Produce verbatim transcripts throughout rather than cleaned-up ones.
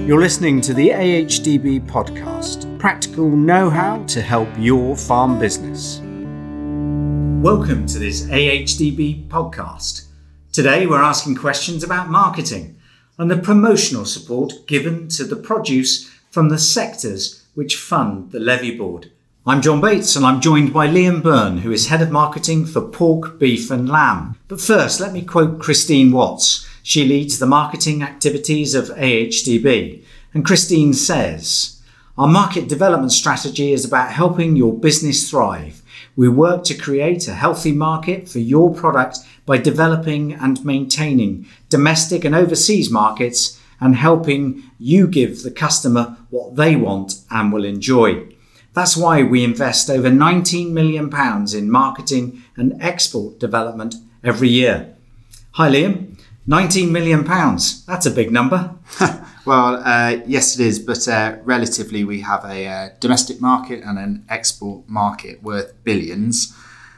You're listening to the A H D B podcast, practical know-how to help your farm business. Welcome to this A H D B podcast. Today we're asking questions about marketing and the promotional support given to the produce from the sectors which fund the Levy Board. I'm John Bates and I'm joined by Liam Byrne, who is Head of Marketing for Pork, Beef and Lamb. But first, let me quote Christine Watts. She leads the marketing activities of A H D B. And Christine says, "Our market development strategy is about helping your business thrive. We work to create a healthy market for your product by developing and maintaining domestic and overseas markets and helping you give the customer what they want and will enjoy. That's why we invest over nineteen million pounds in marketing and export development every year." Hi Liam, nineteen million pounds, that's a big number. Well, uh, yes it is, but uh, relatively we have a uh, domestic market and an export market worth billions.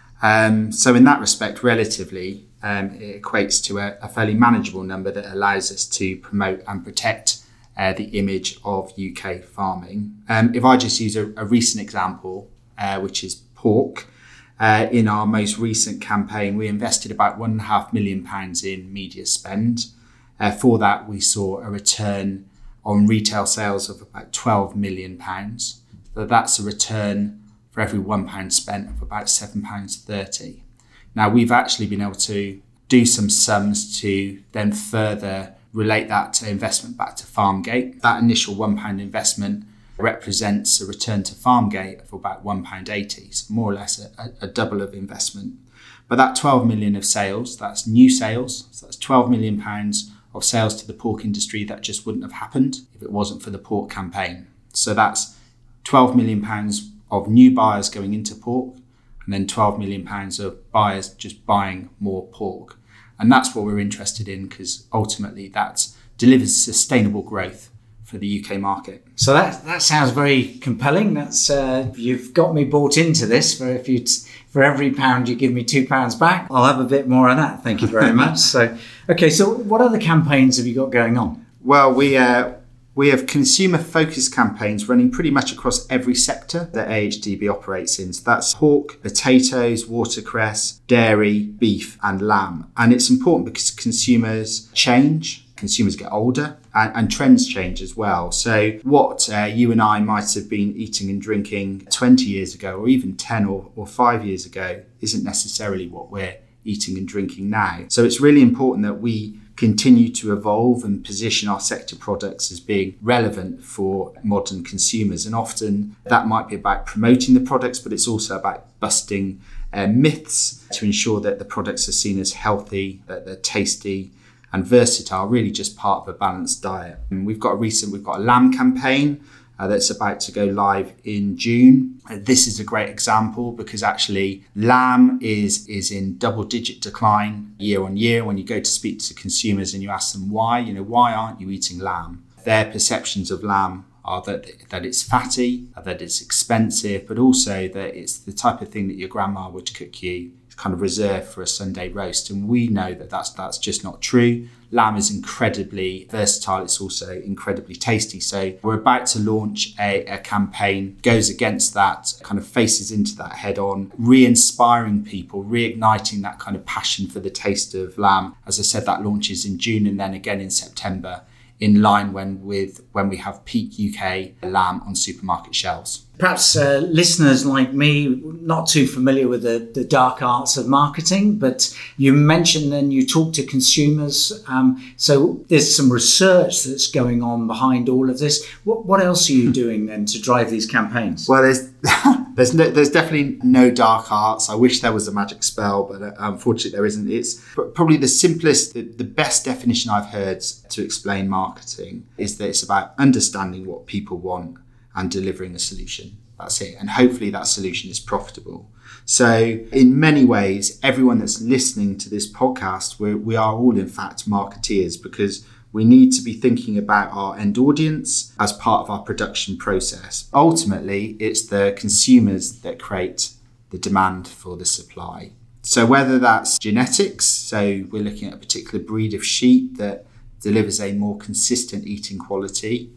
Um, so in that respect, relatively, um, it equates to a, a fairly manageable number that allows us to promote and protect uh, the image of U K farming. Um, if I just use a, a recent example, uh, which is pork, uh, in our most recent campaign, we invested about one and a half million pounds in media spend. Uh, for that, we saw a return on retail sales of about twelve million pounds. So that's a return for every one pound spent of about seven pounds thirty. Now, we've actually been able to do some sums to then further relate that to investment back to Farmgate. That initial one pound investment represents a return to Farmgate of about one pound eighty, so more or less a, a double of investment. But that twelve million of sales, that's new sales, so that's twelve million pounds of sales to the pork industry that just wouldn't have happened if it wasn't for the pork campaign. So that's twelve million pounds of new buyers going into pork and then twelve million pounds of buyers just buying more pork. And that's what we're interested in because ultimately that delivers sustainable growth for the U K market. So that that sounds very compelling. That's uh, you've got me bought into this. For if you t- for every pound you give me two pounds back, I'll have a bit more of that. Thank you very much. So okay, so what other campaigns have you got going on? Well, we uh, we have consumer focused campaigns running pretty much across every sector that A H D B operates in. So that's pork, potatoes, watercress, dairy, beef and lamb. And it's important because consumers change. Consumers get older and, and trends change as well. So what uh, you and I might have been eating and drinking twenty years ago or even ten or, or five years ago isn't necessarily what we're eating and drinking now. So it's really important that we continue to evolve and position our sector products as being relevant for modern consumers. And often that might be about promoting the products, but it's also about busting uh, myths to ensure that the products are seen as healthy, that they're tasty, and versatile, really just part of a balanced diet. And we've got a recent, we've got a lamb campaign uh, that's about to go live in June. Uh, this is a great example because actually lamb is, is in double digit decline year on year. When you go to speak to consumers and you ask them why, you know, why aren't you eating lamb? Their perceptions of lamb are that, that it's fatty, that it's expensive, but also that it's the type of thing that your grandma would cook you kind of reserved for a Sunday roast. And we know that that's, that's just not true. Lamb is incredibly versatile. It's also incredibly tasty. So we're about to launch a, a campaign, goes against that, kind of faces into that head on, re-inspiring people, reigniting that kind of passion for the taste of lamb. As I said, that launches in June and then again in September, in line when with when we have peak U K lamb on supermarket shelves. Perhaps uh, listeners like me, not too familiar with the, the dark arts of marketing, but you mentioned then you talk to consumers. Um, so there's some research that's going on behind all of this. What what else are you doing then to drive these campaigns? Well, there's there's no, there's definitely no dark arts. I wish there was a magic spell, but uh, unfortunately there isn't. It's probably the simplest, the, the best definition I've heard to explain marketing is that it's about understanding what people want and delivering a solution. That's it. And hopefully that solution is profitable. So in many ways, everyone that's listening to this podcast, we're, we are all in fact marketeers because we need to be thinking about our end audience as part of our production process. Ultimately, it's the consumers that create the demand for the supply. So whether that's genetics, so we're looking at a particular breed of sheep that delivers a more consistent eating quality,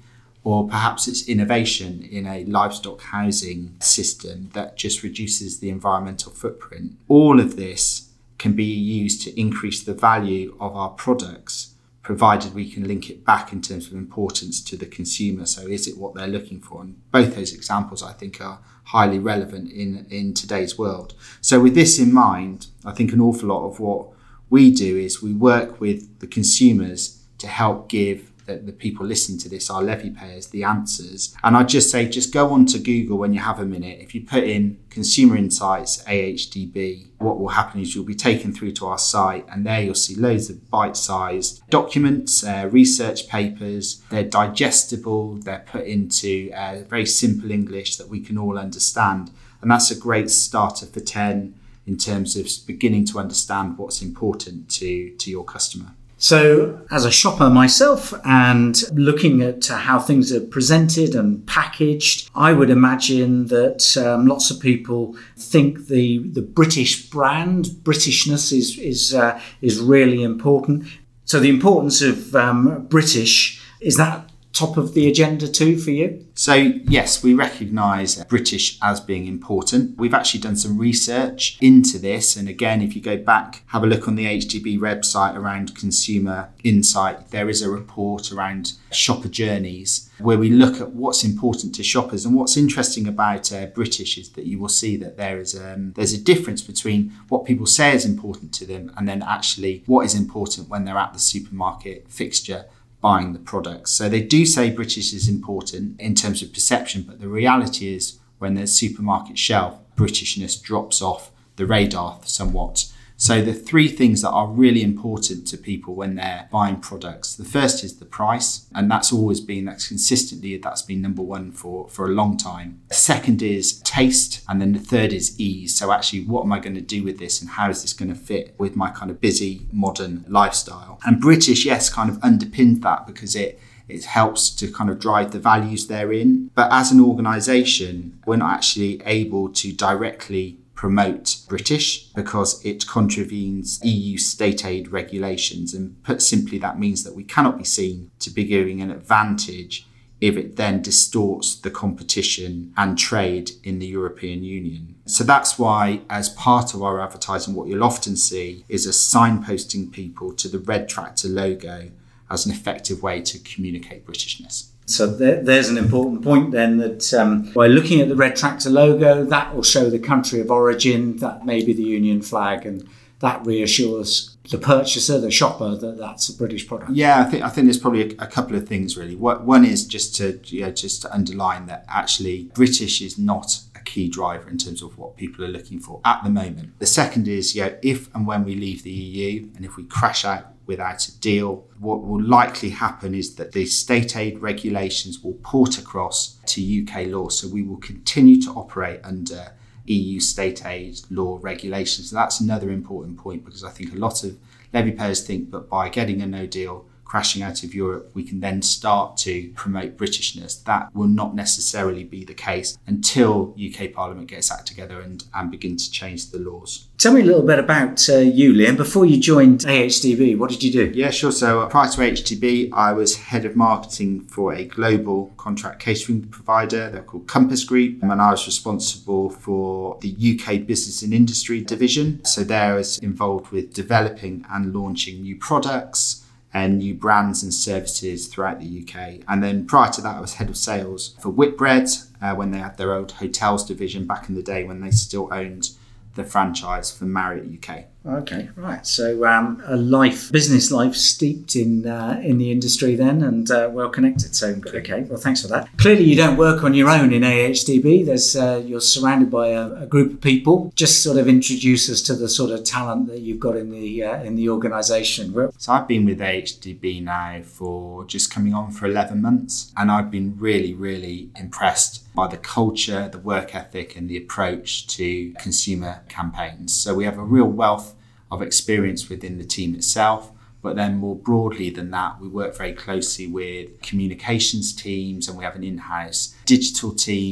or perhaps it's innovation in a livestock housing system that just reduces the environmental footprint. All of this can be used to increase the value of our products, provided we can link it back in terms of importance to the consumer. So is it what they're looking for? And both those examples, I think, are highly relevant in, in today's world. So with this in mind, I think an awful lot of what we do is we work with the consumers to help give the, the people listening to this, our levy payers, the answers. And I'd just say, just go on to Google when you have a minute. If you put in Consumer Insights A H D B, what will happen is you'll be taken through to our site, and there you'll see loads of bite-sized documents, uh, research papers. They're digestible, they're put into uh, very simple English that we can all understand. And that's a great starter for ten in terms of beginning to understand what's important to, to your customer. So as a shopper myself and looking at how things are presented and packaged, I would imagine that um, lots of people think the, the British brand, Britishness is is uh, is really important. So the importance of um, British, is that top of the agenda too for you? So yes, we recognise British as being important. We've actually done some research into this. And again, if you go back, have a look on the H D B website around Consumer Insight, there is a report around shopper journeys where we look at what's important to shoppers. And what's interesting about uh, British is that you will see that there is um, there's a difference between what people say is important to them and then actually what is important when they're at the supermarket fixture buying the products. So they do say British is important in terms of perception, but the reality is when there's supermarket shelf, Britishness drops off the radar somewhat. So the three things that are really important to people when they're buying products, the first is the price, and that's always been, that's consistently, that's been number one for, for a long time. The second is taste, and then the third is ease. So actually, what am I going to do with this and how is this going to fit with my kind of busy modern lifestyle? And British, yes, kind of underpinned that because it It helps to kind of drive the values therein. But as an organisation, we're not actually able to directly promote British because it contravenes E U state aid regulations. And put simply, that means that we cannot be seen to be giving an advantage if it then distorts the competition and trade in the European Union. So that's why, as part of our advertising, what you'll often see is us signposting people to the red tractor logo as an effective way to communicate Britishness. So there, there's an important point then that um, by looking at the red tractor logo, that will show the country of origin, that may be the Union flag, and that reassures the purchaser, the shopper, that that's a British product. Yeah, I think I think there's probably a, a couple of things really. One is just to you know, just to underline that actually British is not a key driver in terms of what people are looking for at the moment. The second is, you know, if and when we leave the E U and if we crash out without a deal, what will likely happen is that the state aid regulations will port across to U K law. So we will continue to operate under E U state aid law regulations. So that's another important point, because I think a lot of levy payers think that by getting a no deal, crashing out of Europe, we can then start to promote Britishness. That will not necessarily be the case until U K Parliament gets act together and, and begin to change the laws. Tell me a little bit about uh, you, Liam. Before you joined A H D B, what did you do? Yeah, sure. So uh, prior to A H D B, I was head of marketing for a global contract catering provider. They're called Compass Group. And I was responsible for the U K business and industry division. So there I was involved with developing and launching new products and new brands and services throughout the U K. And then prior to that, I was head of sales for Whitbread uh, when they had their old hotels division back in the day when they still owned the franchise for Marriott U K. Okay, right. So um, a life, business life steeped in uh, in the industry then, and uh, well connected. So okay, well thanks for that. Clearly you don't work on your own in A H D B. There's uh, you're surrounded by a, a group of people. Just sort of introduce us to the sort of talent that you've got in the uh, in the organisation. So I've been with A H D B now for just coming on for eleven months, and I've been really, really impressed by the culture, the work ethic, and the approach to consumer campaigns. So we have a real wealth of experience within the team itself, but then more broadly than that, we work very closely with communications teams, and we have an in-house digital team,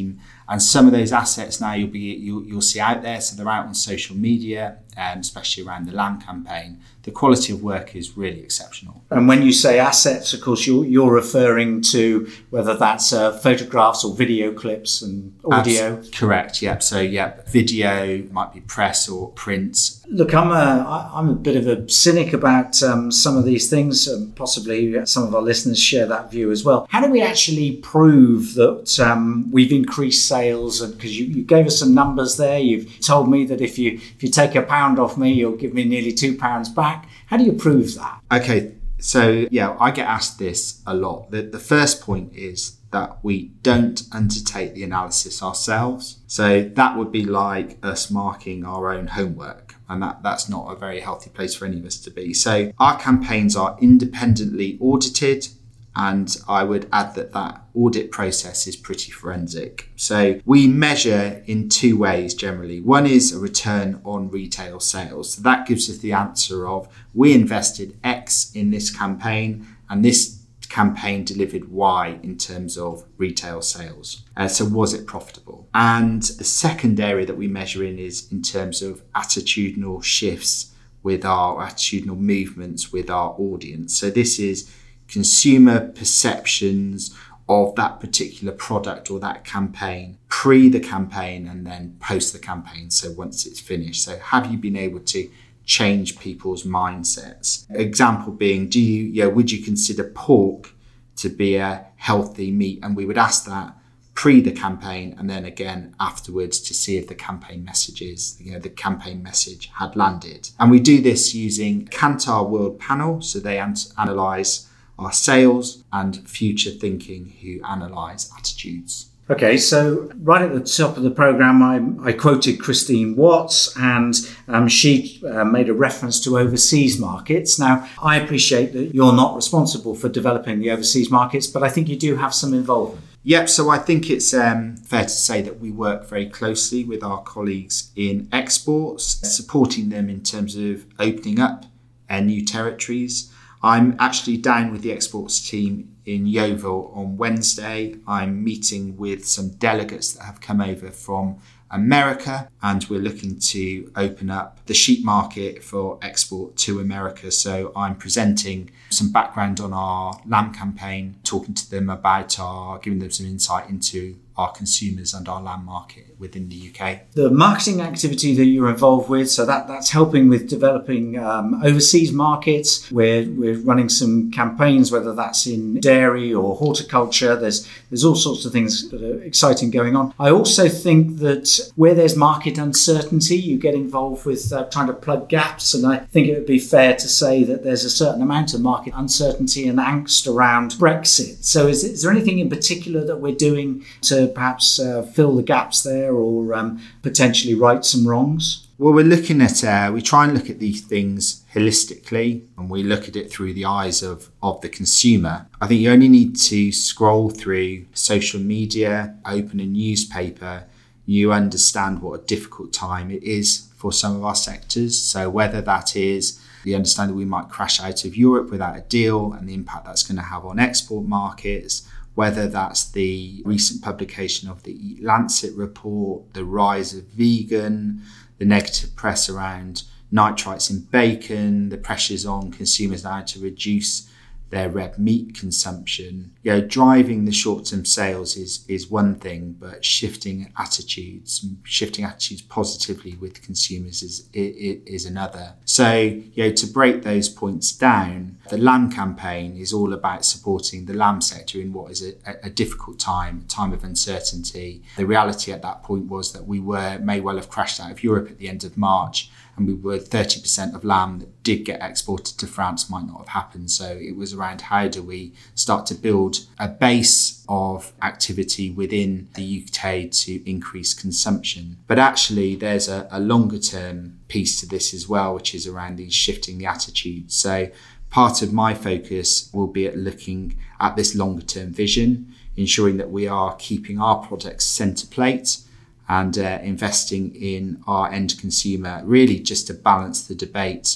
And some of those assets now you'll be you'll, you'll see out there, so they're out on social media, um, especially around the lamb campaign. The quality of work is really exceptional. And when you say assets, of course, you're, you're referring to whether that's uh, photographs or video clips and audio. Abs- correct. Yep. So yep, video might be press or print. Look, I'm a I'm a bit of a cynic about um, some of these things. Um, possibly some of our listeners share that view as well. How do we actually prove that um, we've increased sales? And because you, you gave us some numbers there, you've told me that if you if you take a pound off me, you'll give me nearly two pounds back. How do you prove that? Okay, so yeah, I get asked this a lot. The, the first point is that we don't undertake the analysis ourselves. So that would be like us marking our own homework. And that, that's not a very healthy place for any of us to be. So our campaigns are independently audited. And I would add that that audit process is pretty forensic. So we measure in two ways generally. One is a return on retail sales. So that gives us the answer of we invested X in this campaign and this campaign delivered Y in terms of retail sales. Uh, so was it profitable? And the second area that we measure in is in terms of attitudinal shifts with our attitudinal movements with our audience. So this is consumer perceptions of that particular product or that campaign pre the campaign and then post the campaign. So once it's finished. So have you been able to change people's mindsets? Example being, do you, yeah, would you consider pork to be a healthy meat? And we would ask that pre the campaign and then again afterwards to see if the campaign messages, you know, the campaign message had landed. And we do this using Kantar World Panel. So they an- analyse our sales and Future Thinking, who analyse attitudes. Okay, so right at the top of the programme, I, I quoted Christine Watts, and um, she uh, made a reference to overseas markets. Now, I appreciate that you're not responsible for developing the overseas markets, but I think you do have some involvement. Yep, so I think it's um, fair to say that we work very closely with our colleagues in exports, supporting them in terms of opening up uh, new territories. I'm actually down with the exports team in Yeovil on Wednesday. I'm meeting with some delegates that have come over from America, and we're looking to open up the sheep market for export to America. So I'm presenting some background on our lamb campaign, talking to them about our, giving them some insight into our consumers and our lamb market within the U K. The marketing activity that you're involved with, so that, that's helping with developing um, overseas markets. We're, we're running some campaigns, whether that's in dairy or horticulture. There's, there's all sorts of things that are exciting going on. I also think that where there's market uncertainty, you get involved with uh, trying to plug gaps. And I think it would be fair to say that there's a certain amount of market uncertainty and angst around Brexit. So is, is there anything in particular that we're doing to perhaps uh, fill the gaps there or um, potentially right some wrongs? Well, we're looking at, uh, we try and look at these things holistically, and we look at it through the eyes of, of the consumer. I think you only need to scroll through social media, open a newspaper, you understand what a difficult time it is for some of our sectors. So whether that is the understanding we might crash out of Europe without a deal and the impact that's going to have on export markets, whether that's the recent publication of the Eat Lancet report, the rise of vegan, the negative press around nitrites in bacon, the pressures on consumers now to reduce their red meat consumption. You know, driving the short-term sales is is one thing, but shifting attitudes, shifting attitudes positively with consumers is is, is another. So, you know, to break those points down, the lamb campaign is all about supporting the lamb sector in what is a, a difficult time, a time of uncertainty. The reality at that point was that we were may well have crashed out of Europe at the end of March, and we were thirty percent of lamb that did get exported to France might not have happened. So it was around how do we start to build a base of activity within the U K to increase consumption. But actually there's a, a longer term piece to this as well, which is around these shifting the attitudes. So part of my focus will be at looking at this longer term vision, ensuring that we are keeping our products centre plate and uh, investing in our end consumer, really just to balance the debate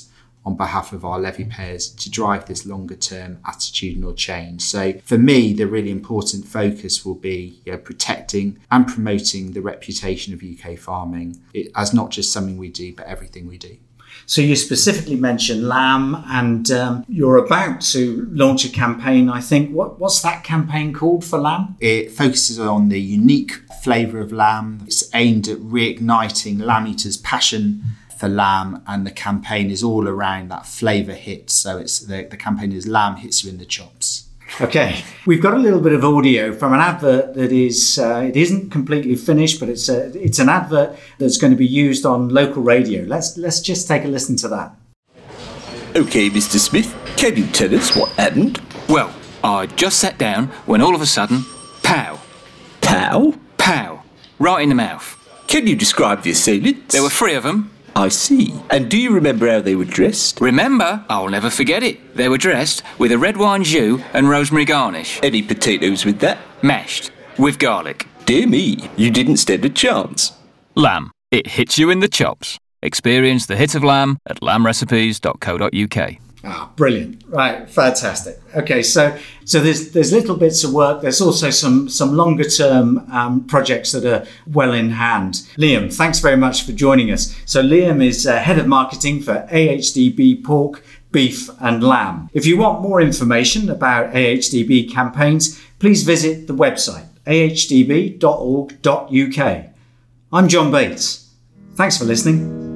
on behalf of our levy payers to drive this longer term attitudinal change. So for me, the really important focus will be you know, protecting and promoting the reputation of U K farming it, as not just something we do, but everything we do. So you specifically mentioned lamb, and um, you're about to launch a campaign, I think. What, what's that campaign called for lamb? It focuses on the unique flavour of lamb. It's aimed at reigniting lamb eaters' passion for lamb, and the campaign is all around that flavour hit. So it's the, the campaign is Lamb Hits You in the Chops. Okay, we've got a little bit of audio from an advert that is, uh, it isn't completely finished, but it's a, it's an advert that's going to be used on local radio. Let's let's just take a listen to that. Okay, Mister Smith, can you tell us what happened? Well, I just sat down when all of a sudden, pow, Pow? pow, right in the mouth. Can you describe the assailants? There were three of them. I see. And do you remember how they were dressed? Remember, I'll never forget it. They were dressed with a red wine jus and rosemary garnish. Any potatoes with that? Mashed, with garlic. Dear me, you didn't stand a chance. Lamb, it hits you in the chops. Experience the hit of lamb at lamb recipes dot co dot uk. Ah, brilliant. Right, fantastic. Okay, so so there's there's little bits of work. There's also some some longer term um, projects that are well in hand. Liam, thanks very much for joining us. So Liam is uh, Head of Marketing for A H D B Pork, Beef and Lamb. If you want more information about A H D B campaigns, please visit the website a h d b dot org dot u k. I'm John Bates. Thanks for listening.